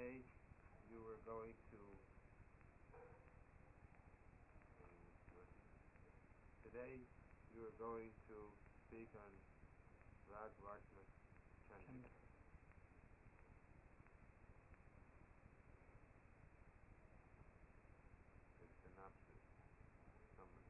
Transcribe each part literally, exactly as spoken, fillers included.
today you were going to today you are going to speak on Rag Vartma Chandra. The synopsis summary.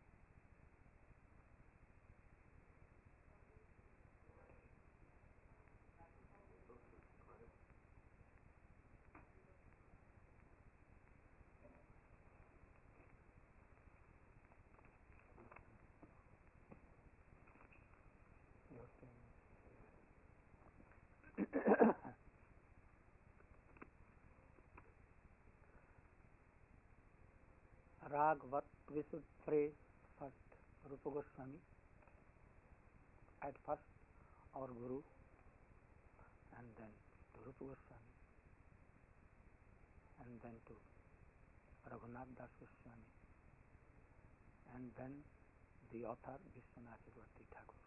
Rag, what we should pray first, Rupa Goswami, at first our Guru, and then to Rupa Goswami, and then to Raghunath Das Goswami, and then the author Vishwanath Chakravarti Thakur.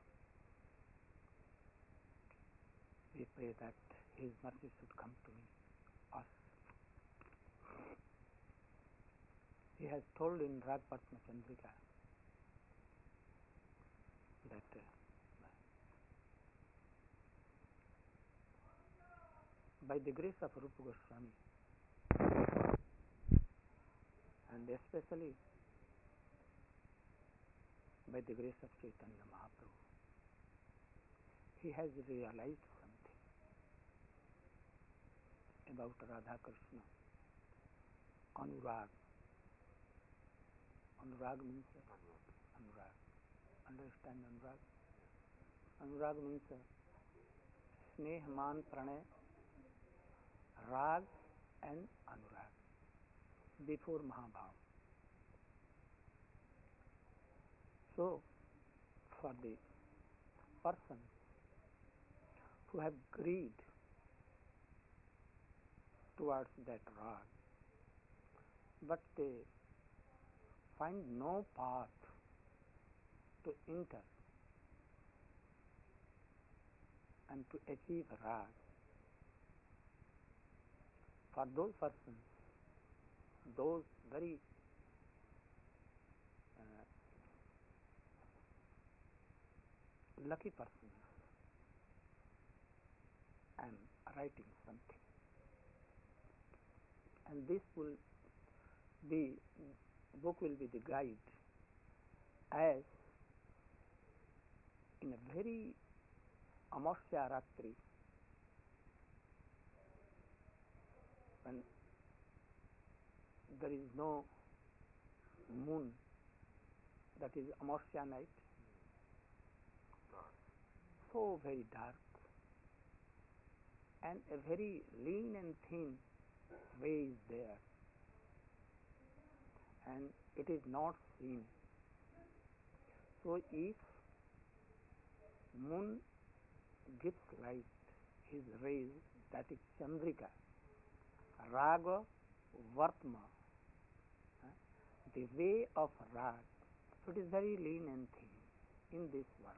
We pray that his mercy should come to me, us. He has told in Rag Vartma Chandrika that uh, by the grace of Rupa Goswami, and especially by the grace of Chaitanya Mahaprabhu, he has realized something about Radha Krishna. Anurag. Anurag means uh, Anurag. Understand Anurag? Anurag means uh, Sneh, Man, Pranay, Rag and Anurag before Mahabhav. So, for the persons who have greed towards that Rag, but they find no path to enter and to achieve Rag, for those persons, those very uh, lucky persons, I am writing something, and this will be book will be the guide, as in a very Amasya Ratri, when there is no moon, that is Amasya night, Dark. so very dark, and a very lean and thin way is there, and it is not seen. So if moon gives light, his rays, that is Chandrika, Raga Vartma, uh, the way of Rag, so it is very lean and thin in this world.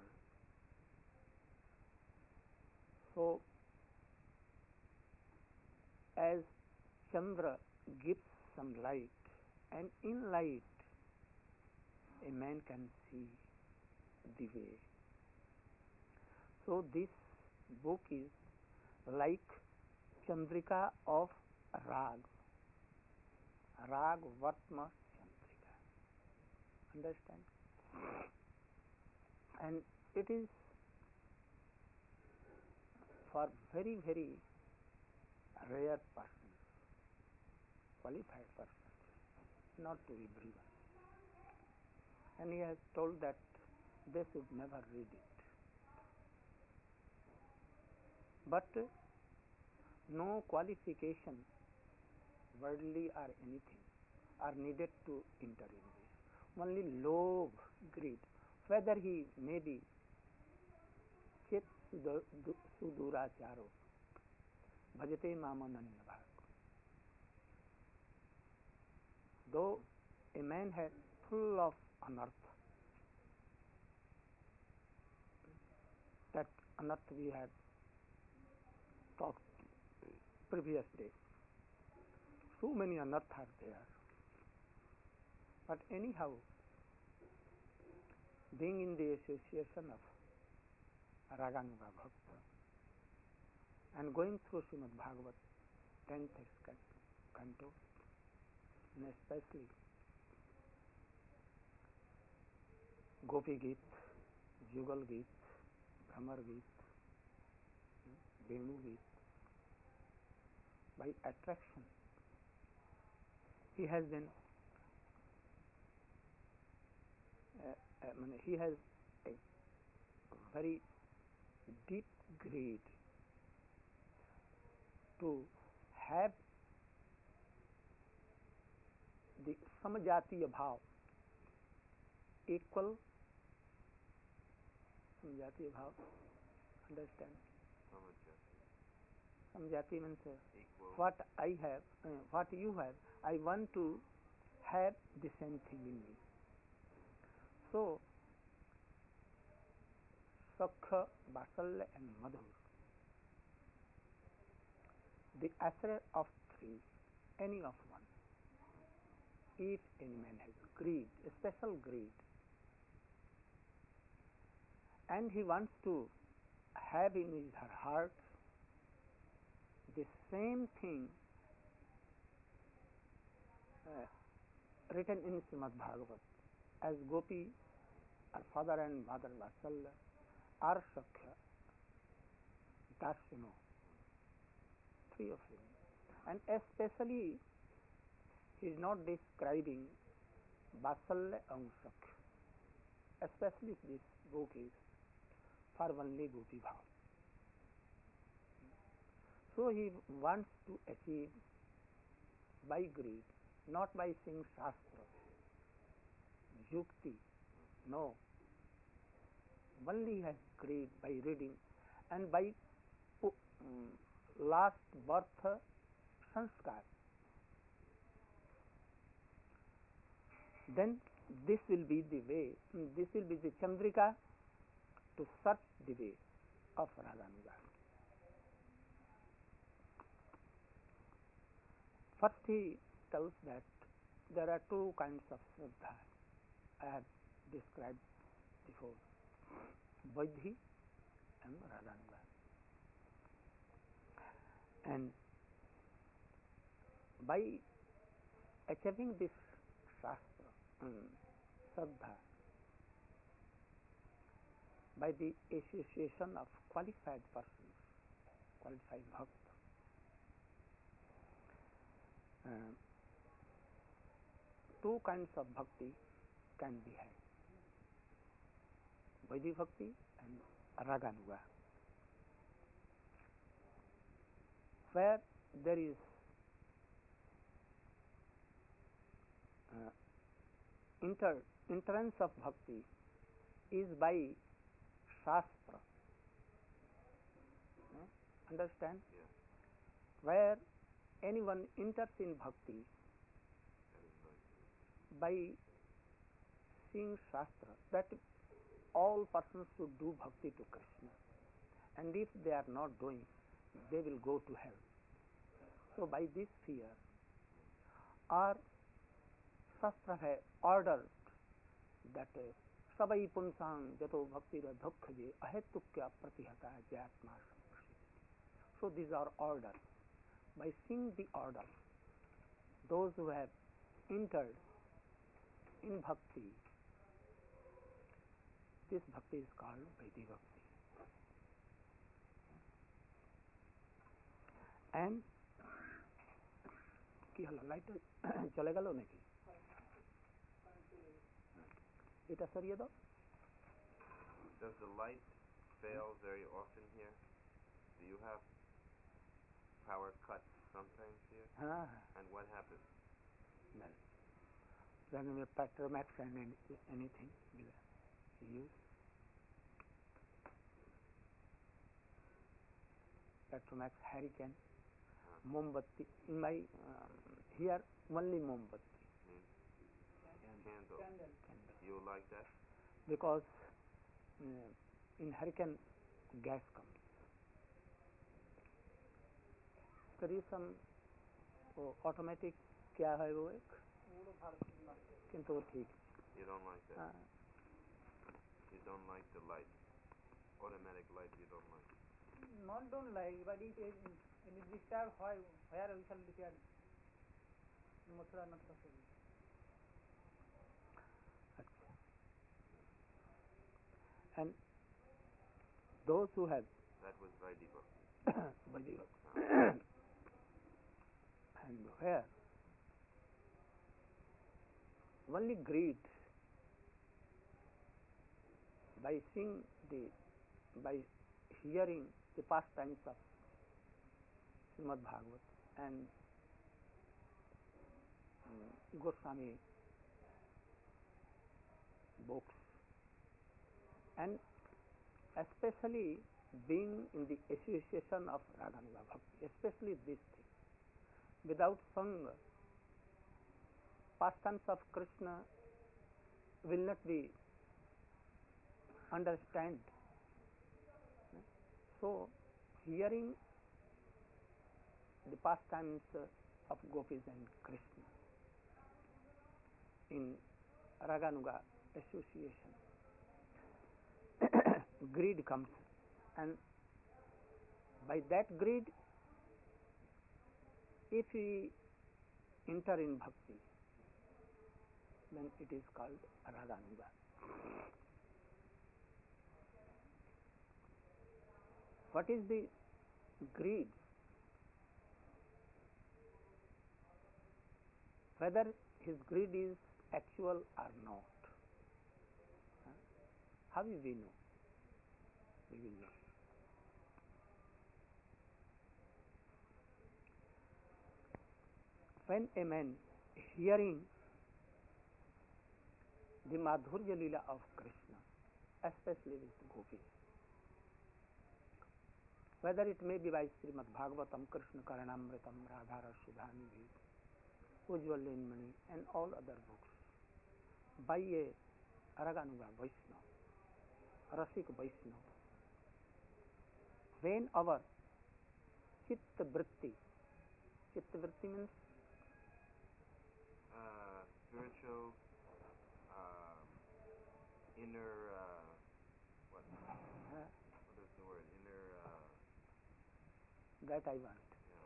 So as Chandra gives some light, and in light a man can see the way. So this book is like Chandrika of Rag, Rag Vartma Chandrika. Understand? And it is for very, very rare persons, qualified persons, not to everyone. And he has told that they should never read it. But no qualification, worldly or anything, are needed to enter in this. Only love, greed, whether he may be Chit Suduracharo, Bhajate Mamananya Bhag. Though a man had full of unearth, that unearth we had talked previous day, so many unearths are there. But anyhow, being in the association of Raganuga Bhakta and going through Srimad Bhagavat, tenth canto, and especially Gopi Geet, Jugal Geet, Bhramar Geet, Venu Geet, by attraction, he has been, uh, uh, he has a very deep greed to have the samajatiya bhav, equal samajatiya bhav, understand? Samajati means uh, what I have, uh, what you have, I want to have the same thing in me. So, Sakha, Vatsalya and Madhur, the ashray of three, any of one. If any man has greed, a special greed, and he wants to have in his heart the same thing uh, written in Srimad Bhagavat, as Gopi, our father and mother Vatsalya, are Sakha, Dasyano, three of them. And especially, he is not describing Vatsalya and Sakha. Especially this book is for only Gopi Bhav. So he wants to achieve by greed, not by seeing Shastra, Yukti, no. Only has greed by reading and by um, last birth sanskar. Then this will be the way, this will be the Chandrika to search the way of Raganuga. First he tells that there are two kinds of Shraddha I have described before, Vaidhi and Raganuga. And by achieving this Shastra, um, Shraddha, by the association of qualified persons, qualified bhakta, uh, two kinds of bhakti can be had, Vaidhi bhakti and Raganuga, where there is uh, inter, entrance of bhakti is by Shastra. Uh, understand? Yeah. Where anyone enters in bhakti by seeing Shastra, that all persons should do bhakti to Krishna, and if they are not doing, they will go to hell. So by this fear, our Shastra has ordered that sabai punsang jato bhakti radhokhaje ahetukya pratihata jatma. So these are orders. By seeing the order, those who have entered in bhakti, this bhakti is called Vaidhi bhakti. And কি হলো light চলে গেল নাকি এটা সরিয়ে দাও Does the light fail very often here? Do you have power cuts sometimes here? হ্যাঁ And what happens? well then we Petromax and anything will use Petromax Hurricane, Mombatti. In my um, here only Mombatti. Hmm. Candle. Candle. You like that? Because uh, in Hurricane gas comes. There is some वो automatic क्या है वो एक किंतु वो ठीक You don't like that. हाँ You don't like the light. Automatic light you don't like. Not don't like, but it is it is disturbed. Why? Where we shall repair? Mathura not possible. अच्छा and those who have That was Vaidhi Bhakti. Vaidhi and where only greed by seeing the by hearing the pastimes of Srimad Bhagavat and um, Goswami books and especially being in the association of Raganuga Bhakti, especially this thing. Without Sangha, pastimes of Krishna will not be understand. So, hearing the pastimes of Gopis and Krishna in Raganuga association, greed comes, and by that greed, if we enter in bhakti, then it is called Raganuga. What is the greed? Whether his greed is actual or not. How will we know? We will know. When a man hearing the Madhurya Leela of Krishna, especially with gopis, whether it may be by Srimad Bhagavatam, Krishna Karanamritam, Radhara Sudhanidhi, Ujjwal Mani, and all other books, by a Raganuga Vaishnava, Rasik Vaishnava, when our Chitta Vritti, Chitta Vritti means Uh, spiritual, um, inner, uh, what? uh, What is the word? Inner, uh, that I want. yeah.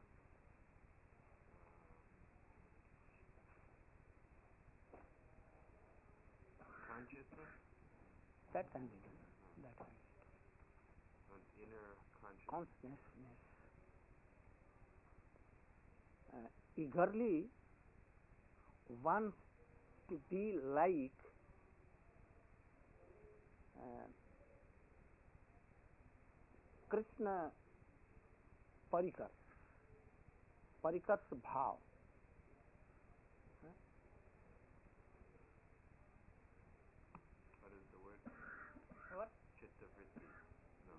Um, consciousness? That can be done. That can be An inner done. consciousness. Consciousness. Uh, eagerly wants to be like uh, Krishna Parikar, Parikar's bhav. What is the word? What? Chitta vritti. No.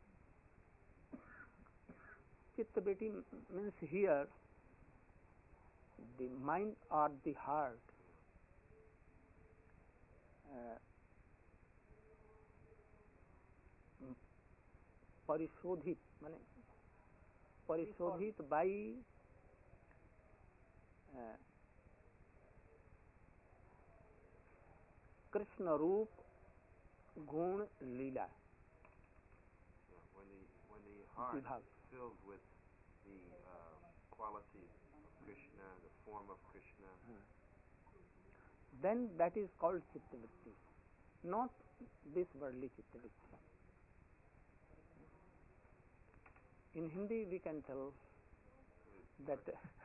Chitta vritti means here the mind or the heart uh, परिशोधित माने परिशोधित by uh, Krishna रूप गुण लीला. Yeah, when the when the heart Vibhav. is filled with the uh, qualities of Krishna, the form of Krishna, Uh, then that is called chitta vritti, not this worldly chitta vritti. In Hindi we can tell that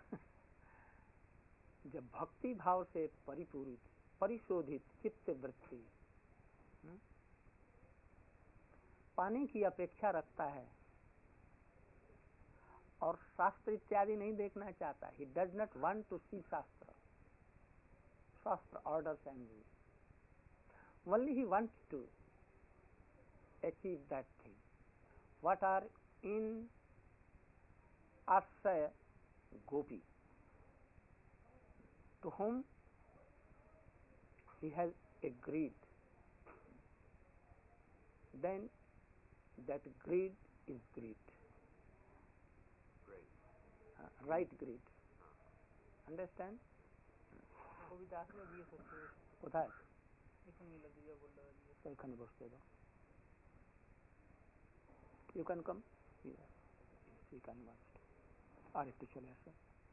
जब भक्ति भाव से परिपूरित परिशोधित चित्त वृत्ति पाने की अपेक्षा रखता है और शास्त्र इत्यादि नहीं देखना चाहता. He does not want to see शास्त्र शास्त्र orders and rules. Only he wants to achieve that thing. What are in Asya Gopi, to whom he has agreed, then that greed is greed. great. Uh, right greed. Understand? কবিতা আসলে জিজ্ঞেস করছে কোথায়? এখানে মিলে দিয়ে বললো জিজ্ঞেস তো এখানে বসতে দাও। You can come, you can watch. আর একটু চলে আসো,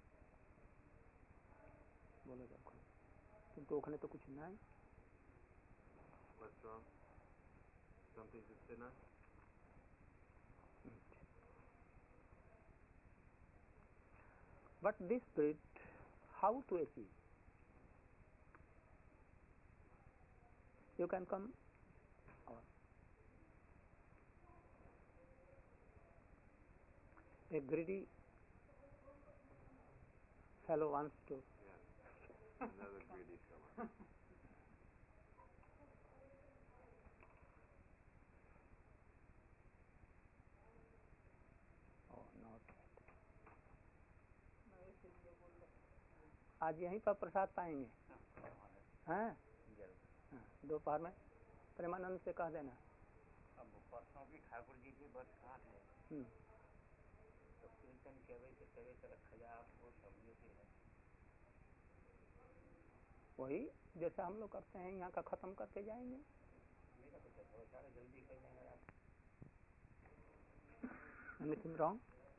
বলে দেখো, কিন্তু ওখানে তো কিছু নাই। What's wrong? Something to sit on? But this spirit, how to achieve? You can come on. A greedy fellow wants to. Yeah, another greedy fellow. Oh, not yet. না এসে দিয়ে বললো आज यहीं पर प्रसाद पाएंगे, हैं? हाँ, दोपहर में प्रेमानंद से कह देना। अब परसों की ठाकुर जी की बरसात है, हम्म, तो कीर्तन केवे से केवे से रखा जा, आप वो समझे से है। वही जैसा हम लोग करते हैं, यहाँ का खत्म करके जाएंगे। मेरा कुछ है, थोड़ा सारा जल्दी कर जाएंगे आप। Anything wrong?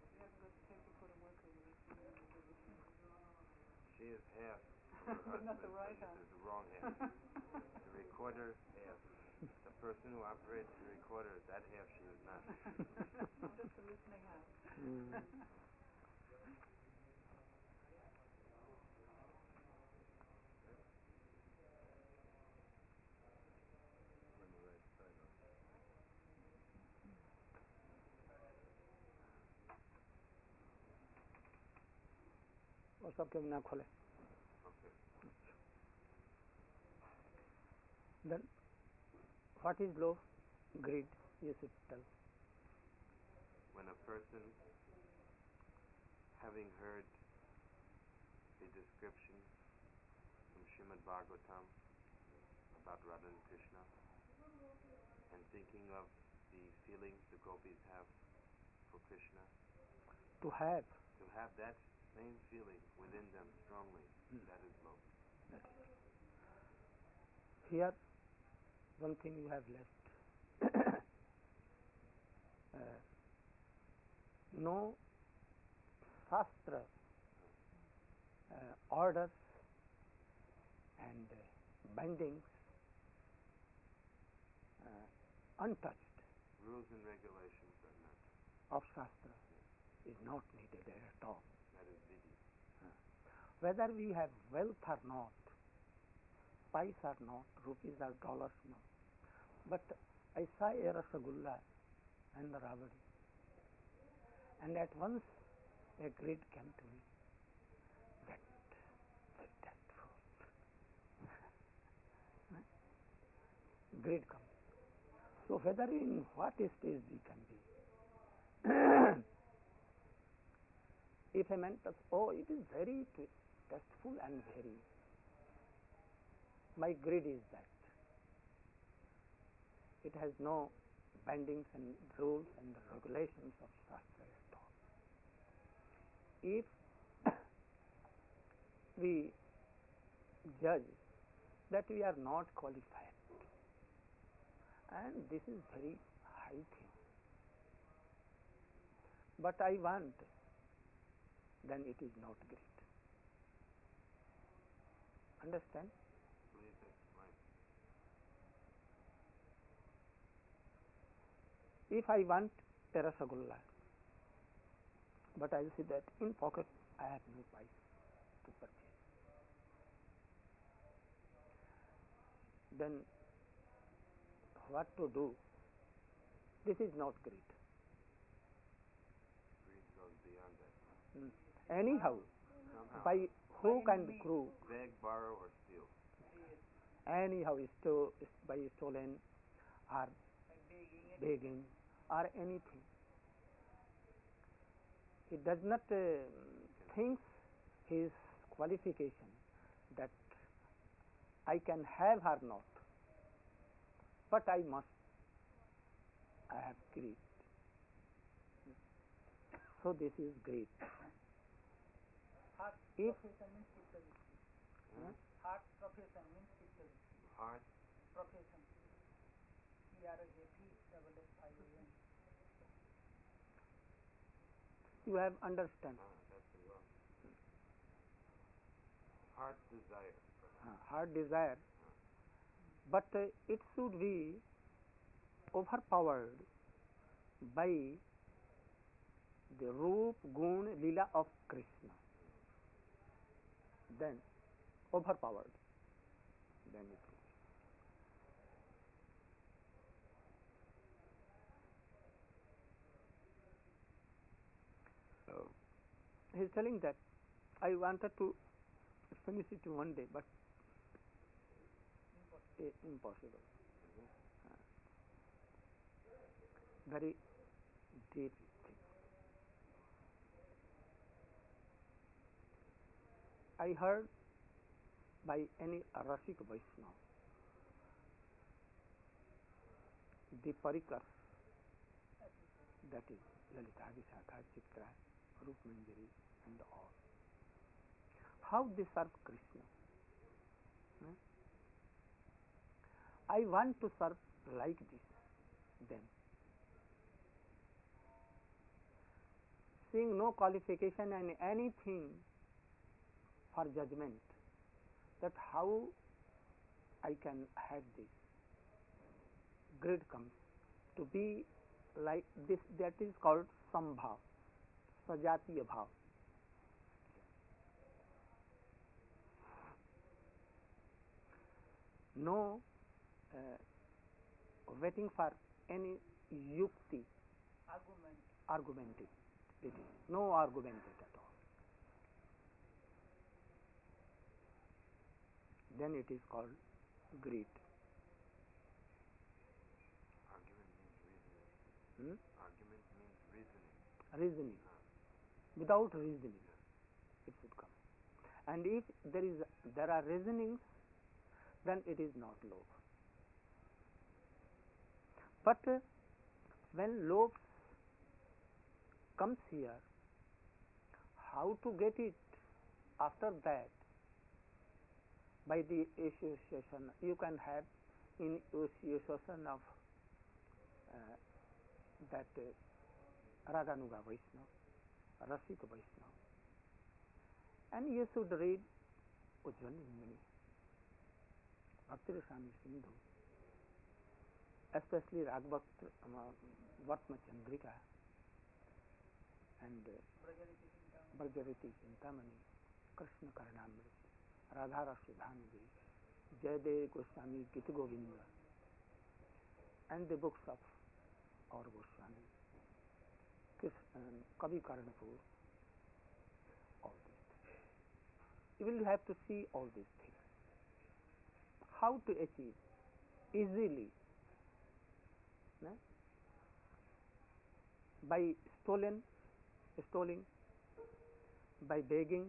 She is half of her Not the husband, right but half. this is the wrong half. The recorder half. The person who operates the recorder, that half she is not. just the listening half. Hmm. On the right side of it. और सबके ना खोले। Okay. Then what is low? Greed. You should tell. When a person, having heard the description from Srimad Bhagavatam about Radha and Krishna, and thinking of the feelings the gopis have for Krishna, To have. to have that same feeling within them strongly, Hmm. that is low. That is. Here, one thing you have left. uh, no Shastra uh, orders and uh, bindings uh, untouched Rules and regulations are not. of Shastra is not needed at all. That is vidhi. Whether we have wealth or not, spice or not, rupees or dollars not, but I saw a Rasagulla and the Rabadi, and at once a greed came to me, that very tasteful. Greed comes. So whether in what stage we can be, if a man says, oh, it is very tasteful and very, my greed is that. It has no bindings and rules and regulations of Shastra at all. If we judge that we are not qualified, and this is very high thing, but I want, then it is not great. Understand? Please explain. If I want a Rasagulla, but I see that in pocket I have no price to purchase, then what to do? This is not great. Greed goes beyond that. Mm. Anyhow, Somehow. by hook and enemy. crook, Beg, borrow, or steal. anyhow, sto- by stolen or By begging it. begging or anything, he does not uh, think his qualification that I can have or not, but I must. I have greed. So this is greed. Heart If profession means Chitta Vritti. Hmm? Heart profession means Chitta Vritti. Heart. Profession. P R O F E double F I O N. you have understand, Ah, that's the wrong. Heart desire. uh, heart desire, but uh, it should be overpowered by the Roop Gun Lila of Krishna. Then overpowered. Then it will. So he is telling that I wanted to finish it one day, but Impossible. i- impossible. Uh, very deep thing. I heard by any Rasik Vaishnava the parikars, that is Lalita, Vishakha, Chitra, Rup Manjari and all. How they serve Krishna. Hmm? I want to serve like this, them. Seeing no qualification and anything for judgment, that how I can have this. Greed comes to be like this, that is called sambhav, sajatiya bhav. No uh, waiting for any yukti, Argument. argumented. It is no argumented at all. Then it is called greed. Argument means reasoning. Hmm? Argument means reasoning. Reasoning. Ah. Without reasoning, it should come. And if there is there are reasonings, then it is not love. But uh, when love comes here, how to get it after that? By the association, you can have in association of uh, that uh, Raganuga Vaishnava, Rasik Vaishnava. And you should read Ujjwal Nandini, Bhakti Rasami Sindhu, especially Ragbhakt uh, Vartma Chandrika and uh, Brajariti Chintamani. Brajariti Chintamani, Krishna Karnamrita, Radhara Sudhanujay, Jaydev Goswami Gita Govinda, and the books of our Goswami, Krish- um, Kavi Karnapur, all these things. You will have to see all these things. How to achieve easily, no? By stolen, stealing, by begging,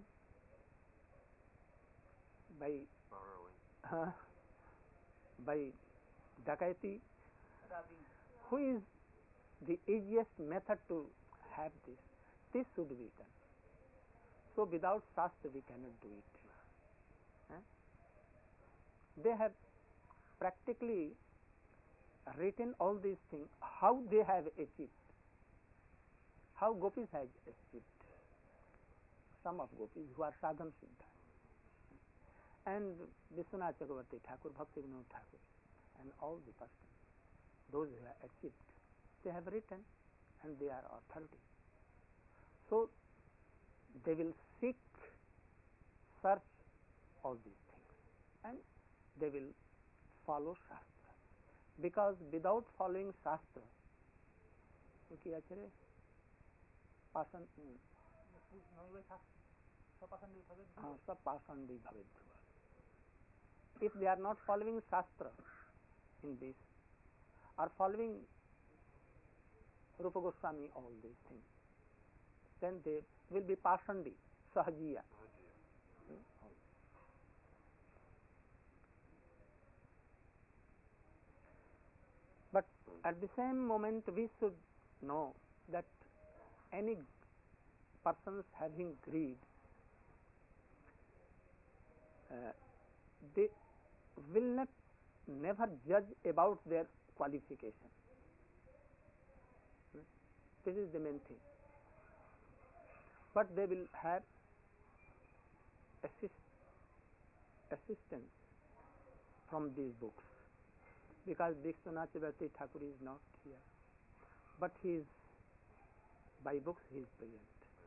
by Borrowing. uh, by dakati. Robbing. Who is the easiest method to have this? This should be done. So without Shastra we cannot do it. Huh? They have practically written all these things, how they have achieved, how gopis have achieved. Some of gopis who are sadhan siddha, and Vishwanath Chakravarti Thakur, Bhakti Vinod Thakur, and all the persons, those who have achieved, they have written and they are authority. So they will seek, search all these things, and they will follow Shastra. Because without following Shastra, কি আছে রে? পাষাণ, হুম, নৈবে শাস্ত্র স্বপাষাণ্ডী ভাবে হ্যাঁ, সব পাষাণ্ডী ভাবে ধ্রুব। If they are not following Shastra in this, or following Rupa Goswami, all these things, then they will be Pashandi, Sahajiya. Sahajiya. Hmm? All. But at the same moment, we should know that any persons having greed, uh, they will not never judge about their qualification. This is the main thing. But they will have assist, assistance from these books, because Vishwanath Chakravarti Thakur is not here, but he is, by books he is present.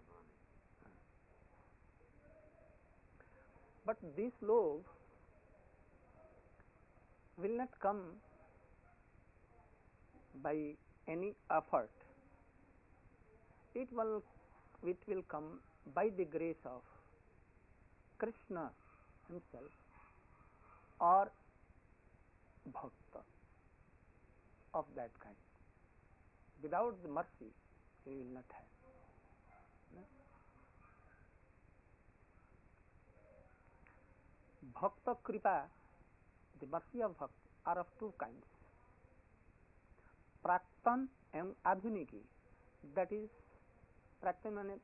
But this love will not come by any effort. It will, it will come by the grace of Krishna himself or Bhakta of that kind. Without the mercy, he will not have. Bhakta Kripa, the mercy of Bhakta, are of two kinds. Praktan and Adhuniki. That is, Praktan means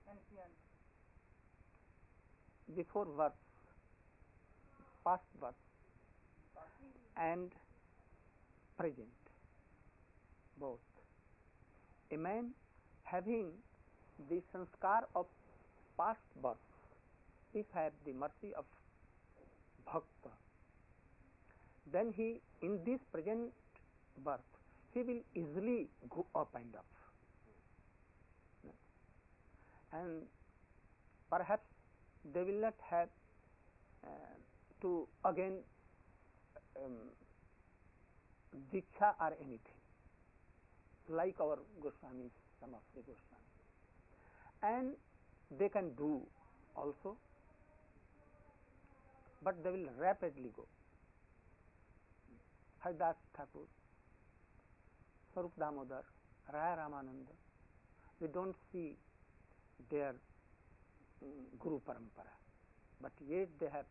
before birth, past birth, and present, both. A man having the sanskar of past birth, if have the mercy of Bhakta, then he, in this present birth, he will easily go up and up. And perhaps they will not have uh, to again um, diksha or anything, like our Goswamis, some of the Goswamis. And they can do also, but they will rapidly go. Haridas Thakur, Sarup Damodar, Raya Ramananda, we don't see their um, Guru Parampara, but yet they have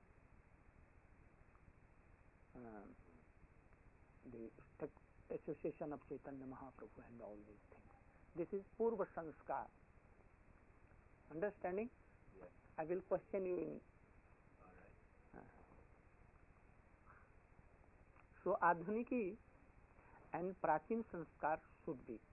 um, the association of Chaitanya Mahaprabhu and all these things. This is Purva Sanskar. Understanding? Yes. I will question you in. All right. Uh, so Adhuniki and Prachin Sanskar should be.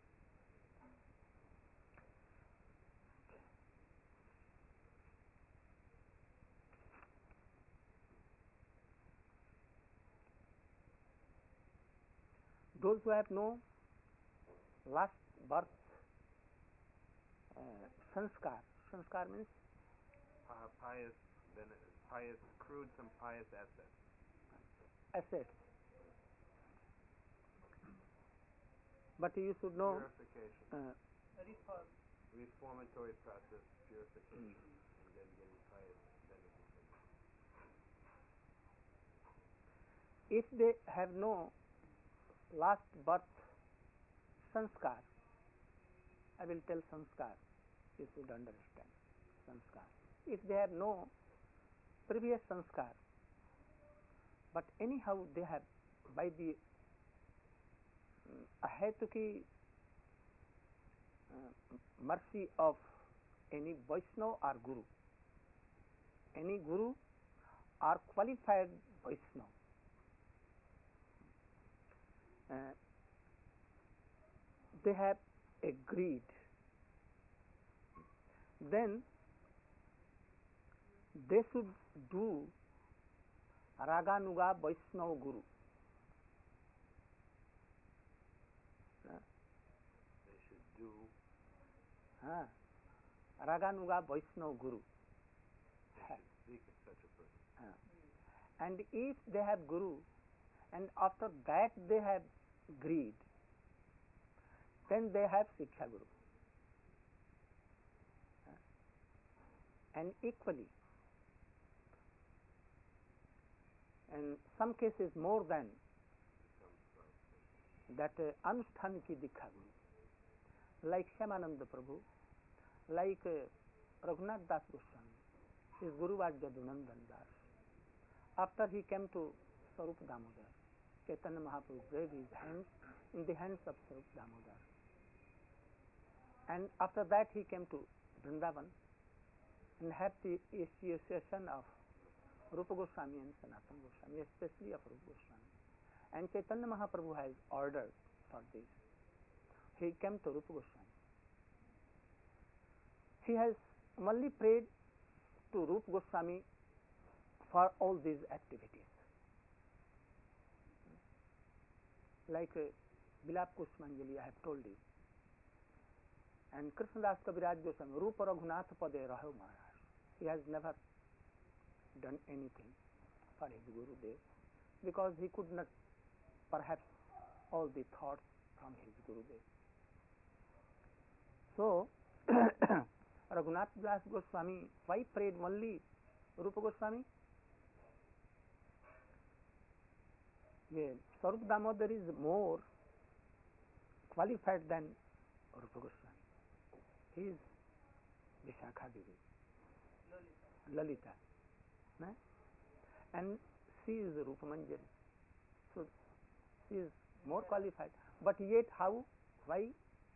Those who have no last birth uh, sanskar, sanskar means Uh, pious, then pious, accrued some pious assets. assets. But you should know Purification. uh, Reform. Reformatory process, purification, and then getting pious benefits from it. if they have no last birth sanskar, I will tell sanskar, you should understand sanskar. If they have no previous sanskar, but anyhow they have, by the um, ahetuki uh, mercy of any Vaishnava or Guru, any Guru or qualified Vaishnava, uh, they have agreed, then they should do Raganuga Vaishnava Guru. Uh, They should do. uh, Raganuga Vaishnava Guru. They Ha- should seek such a person. uh, and if they have Guru, and after that they have greed, then they have Siksha Guru. Uh, and equally, in some cases more than Becomes qualification. that, uh, Anusthaniki Dikha Guru, like Shyamananda Prabhu, like uh, Raghunath Das Goswami, his Guru was Jadunandan Das. After he came to Sarup Damodar, Chaitanya Mahaprabhu gave his hands in the hands of Sarup Damodar. And after that he came to Vrindavan and had the association of Rupa Goswami and Sanatana Goswami, especially of Rupa Goswami. And Chaitanya Mahaprabhu has ordered for this. He came to Rupa Goswami. He has only prayed to Rupa Goswami for all these activities. Like uh, Bilap Kushmanjali, I have told you. And Krishnadas Kaviraj Goswami, Rupa Raghunath Pade Raho Maharaj. He has never done anything for his Gurudev because he could not perhaps all the thoughts from his Gurudev. So, Raghunath Das Goswami, why prayed only Rupa Goswami? Yeah, Sarup Damodar is more qualified than Rupa Goswami. He is Vishakha Devi, Lalita, no? And she is Rupa Manjari. So she is more qualified. But yet how? Why?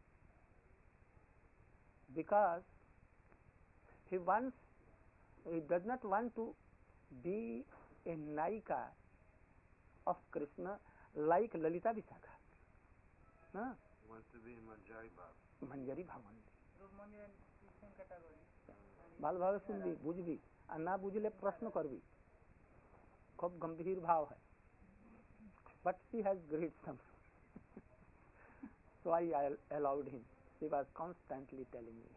Because he wants, he does not want to be a Naika of Krishna like Lalita Vishakha. No? He wants to be in Manjari Bhav. Manjari Bhavan. Rupa Manjari and same category. बालभाव सुनबी बुझबी आ ना बुझले प्रश्न करबी खूब गंभीर भाव है but she has great some so I allowed him. She was constantly telling me.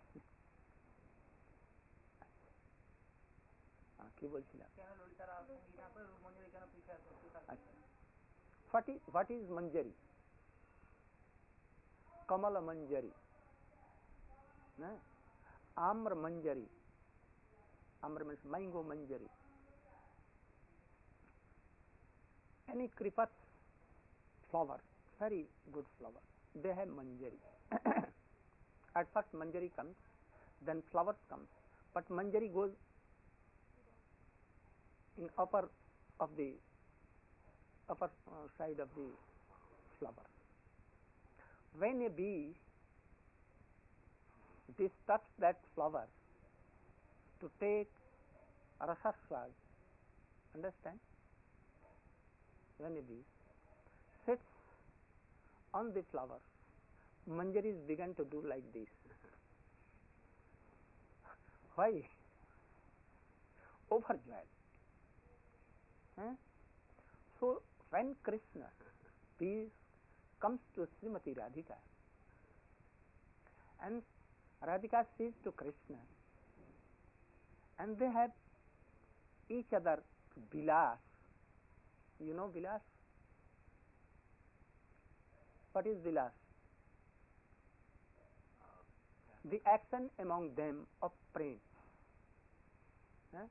কি বলছিলাম? What is what is Manjari? Kamala Manjari, no? Amra Manjari. Amra means mango Manjari. Any creeper flower, very good flower, they have Manjari. At first Manjari comes, then flowers comes, but Manjari goes in upper of the upper uh, side of the flower. When a bee disturbs that flower to take rasaswad, understand? When a bee sits on the flower, Manjaris began to do like this. Why? Overjoyed. Huh? So when Krishna, peace, comes to Srimati Radhika, and Radhika says to Krishna, and they have each other bilas. You know bilas? What is bilas? The action among them of praying. Huh?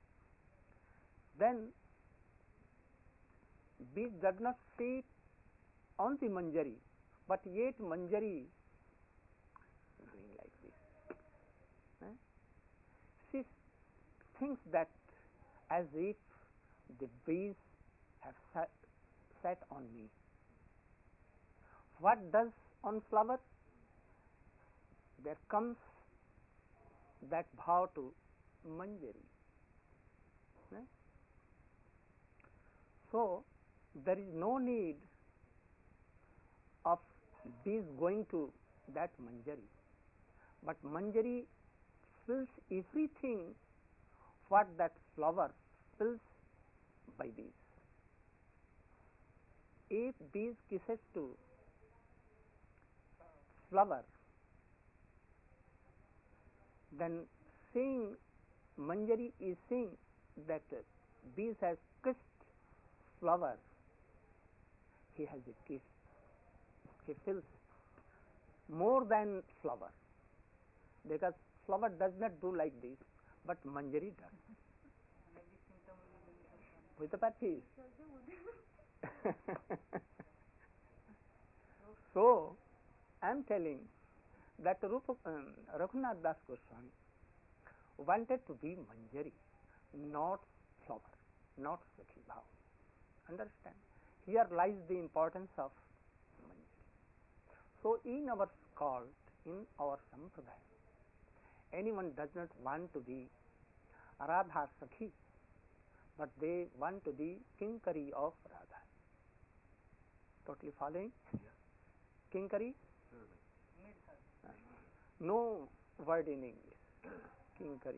Then bee does not sit on the Manjari, but yet Manjari doing like this. Huh? She thinks that as if the bees have sat, sat on me. What does on flower? There comes that bhav to Manjari. Huh? So there is no need of bees going to that Manjari, but Manjari fills everything what that flower fills by bees. If bees kisses to flower, then seeing Manjari is seeing that bees has kissed flower, he has a kiss. He feels more than flower, because flower does not do like this, but Manjari does. With the parties. So, I am telling that Rupa, um, Raghunath Das Goswami wanted to be Manjari, not flower, not Sakhi Bhav. Understand? Here lies the importance of Manjari. So, in our cult, in our Sampradaya, anyone does not want to be Radha Sakhi, but they want to be Kinkari of Radha. Totally following? Yeah. Kinkari? Certainly. Made her. No word in English. Kinkari.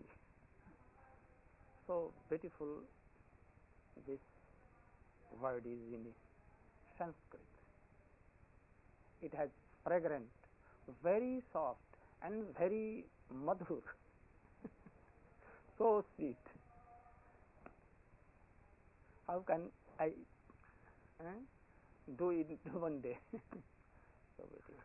So beautiful this word is in Sanskrit. It has fragrant, very soft and very madhur. So sweet. How can I eh, do it one day? So beautiful.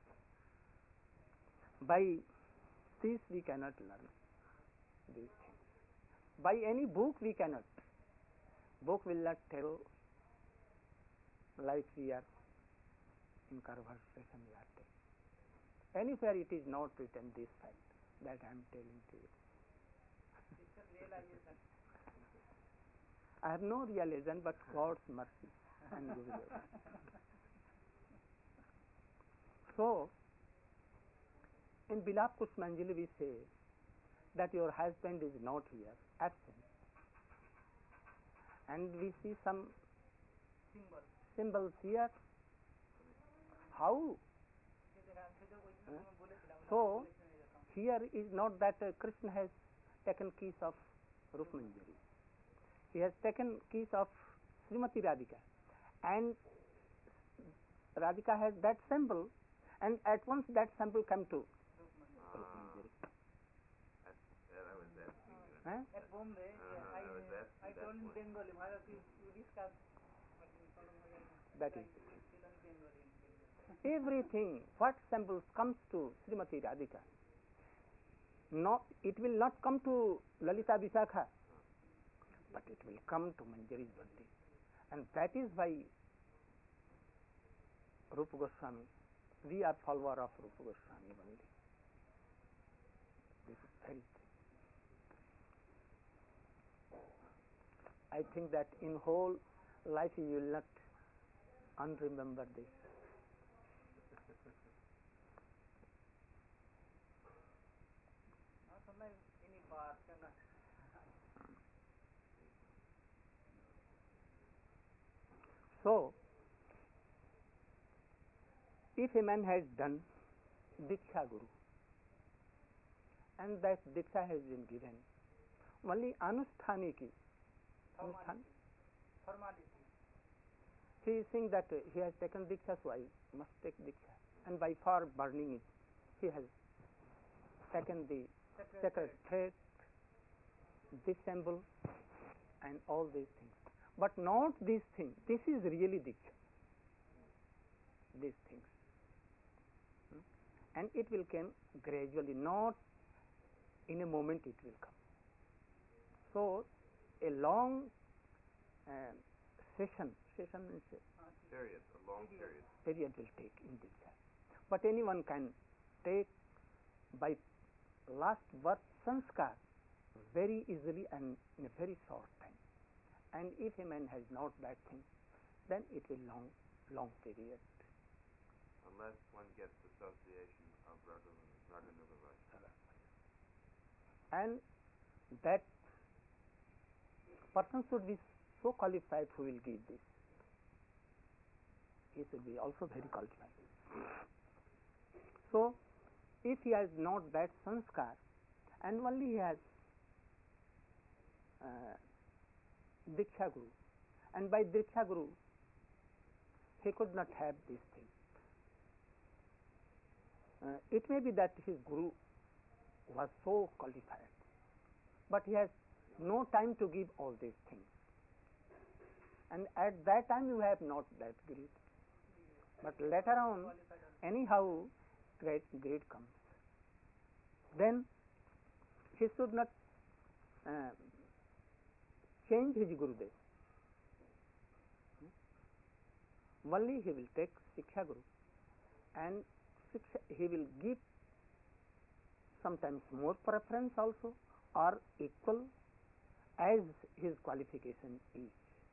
By this we cannot learn these things. By any book we cannot. Book will not tell like we are in conversation we are telling. Anywhere it is not written this fact that I am telling to you. It's a realization. I have no realization but God's mercy and goodwill. So, in Bilap Kushmanjali we say that your husband is not here, absent. And we see some Symbol. symbols here. How? সেটা আমি বলেছিলাম So, here is not that uh, Krishna has taken keys of Rup Manjari. He has taken keys of Srimati Radhika. And Radhika has that symbol, and at once that symbol come to Rup Manjari. That's, that I was asking you. Huh? At Bombay, Uh-huh, I, I was asking I that told in point. Bengali, Bharat, you, you discuss. But in Kolombo, That is like, still in Bengali. everything, what symbols comes to Srimati Radhika. No, it will not come to Lalita Visakha, but it will come to Manjari's birthday. And that is why Rupa Goswami, we are follower of Rupa Goswami only. This is very thing. I think that in whole life you will not unremember this. Not only any part, you know. So, if a man has done Diksha Guru and that Diksha has been given, only Anusthani ki, Anusthan, Formality. he is saying that uh, he has taken Diksha, so I must take Diksha. And by far burning it, he has taken the Sacred sacred thread, this symbol, and all these things. But not these things. This is really Diksha. These things. Hmm? And it will come gradually, not in a moment it will come. So, a long uh, session, session means a Period, a long period. period will take in Diksha. But anyone can take by last birth sanskar very easily and in a very short time. And if a man has not that thing, then it will long, long period. Unless one gets association of Raganuga Vaishnava. And that person should be so qualified who will give this. He should be also very qualified. So, if he has not that sanskar, and only he has uh, Diksha Guru, and by Diksha Guru, he could not have these things. Uh, it may be that his Guru was so qualified, but he has no time to give all these things. And at that time you have not that greed. But later on, anyhow, great greed comes. Then he should not uh, change his Gurudev. Hmm? Only he will take Shiksha Guru, and Shiksha, he will give sometimes more preference also, or equal as his qualification is.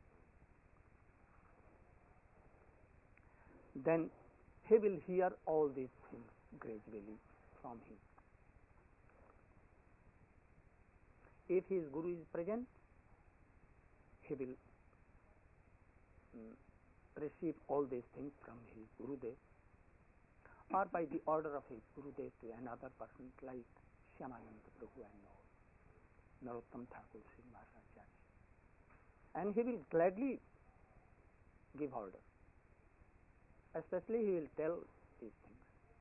Then he will hear all these things gradually from him. If his Guru is present, he will mm, receive all these things from his Gurudev, or by the order of his Gurudev to another person like Shyamananda Prabhu and all, Narottam Thakur, Srinivas Acharya. And he will gladly give order. Especially he will tell these things.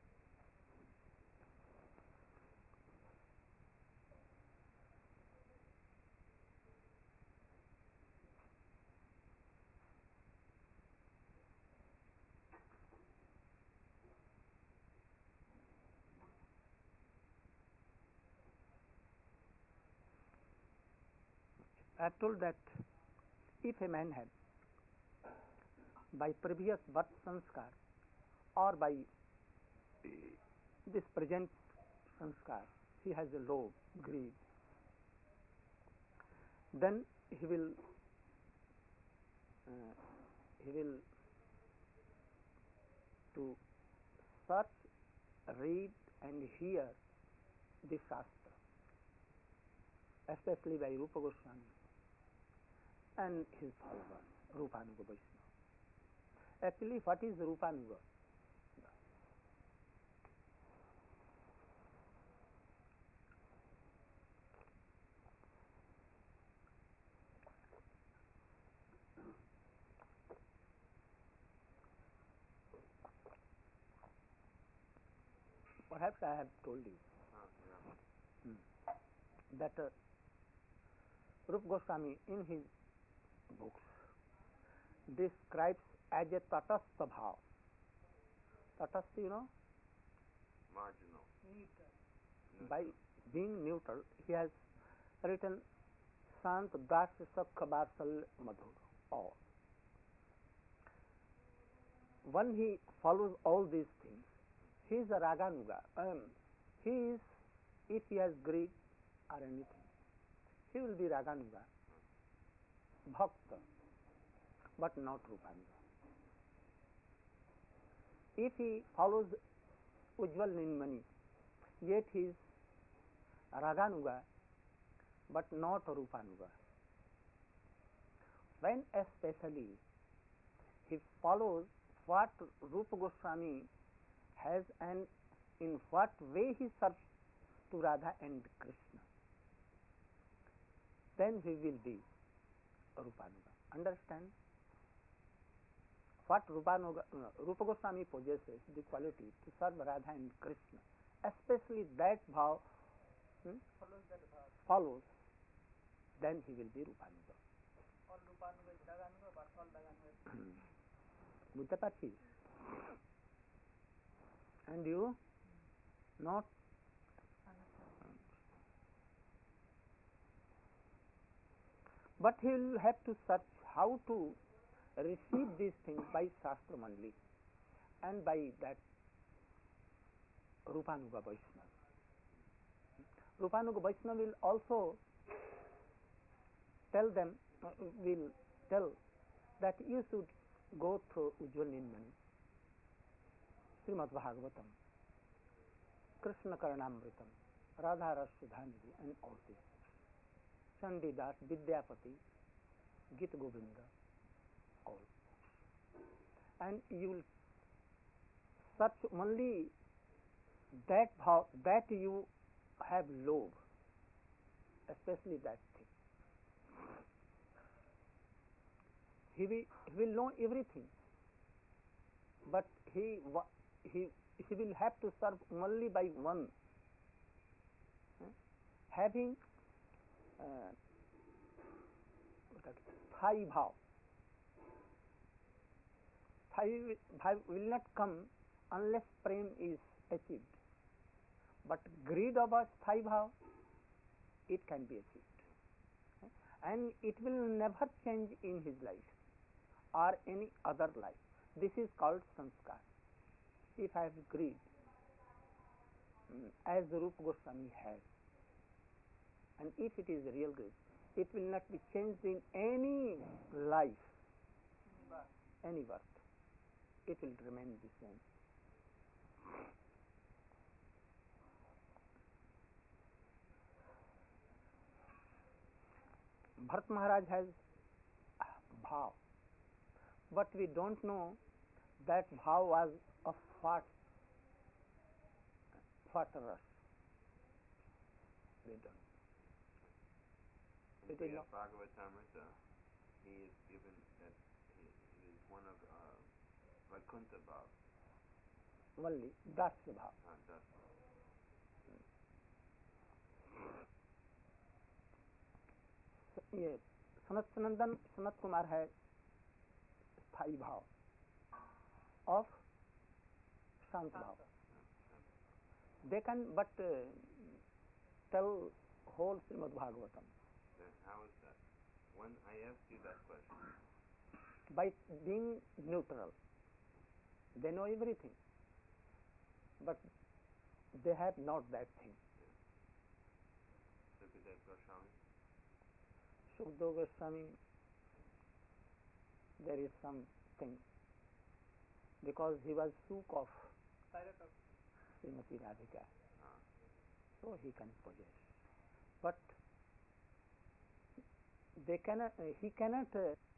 I have told that if a man had, by previous birth sanskar or by this present sanskar, he has a low greed, then he will uh, he will to search, read and hear the Shastra, especially by Rupa Goswami and his followers, Rupanuga Vaishnava. Actually, what is Rupanuga? Perhaps I have told you Ah, yeah. hmm, that uh, Rupa Goswami in his books describes as a tatastha bhav. Tatastha, you know, Marginal. Neutral. by being neutral, he has written Sant Das Sakha Vatsal Madhur. All. When he follows all these things, he is a Raganuga. Um, he is, if he has greed or anything, he will be Raganuga, Bhakta, but not Rupanuga. If he follows Ujjwal Nilmani, yet he is Raganuga, but not Rupanuga. When especially he follows what Rupa Goswami has and in what way he serves to Radha and Krishna, then he will be Rupanuga. Understand? What Rupanuga, uh, Rupa Goswami possesses, the quality to serve Radha and Krishna, especially that bhav hmm, Follows that bhav. follows, then he will be Rupanuga. All Rupanuga is Raganuga, but all Raganuga is বুঝতে পারছিস? And you not but he will have to search how to receive these things by Shastra only and by that Rupanuga Vaishnava. Rupanuga Vaishnava will also tell them, uh, will tell that you should go through Ujjwal Nilmani, Srimad Bhagavatam, Krishna Karanamritam, Radha Rasudhanidhi and all this. Chandidas, Vidyapati, Gita Govinda, all. And you will search only that bhav, that you have love, especially that thing. He will, he will know everything, but he he he will have to serve only by one, eh? having uh, Thai bhav. Thai bhav will not come unless prem is achieved, but greed of a Thai bhav, it can be achieved, eh? And it will never change in his life or any other life. This is called sanskar. If I have greed, mm, as Rupa Goswami has, and if it is real greed, it will not be changed in any life, any birth. It will remain the same. Bharat Maharaj has bhav. But we don't know that bhav was of what, what ras. We don't. In It is Srimad not. Bhagavatamrita, he is given that he, he is one of uh, Vaikuntha Bhav. Only that's the bhav. Uh, that's ये सनत सनंदन सनत कुमार है स्थाई भाव of शांत भाव. They can but uh, tell whole Srimad Bhagavatam then how is that? When I asked you that question, by being neutral. They know everything, but they have not that thing. Sukadev Goswami, Sukadeva Goswami, there is something because he was Suk of Direct of Srimati Radhika, uh, so he can possess. But they cannot. Uh, he cannot uh,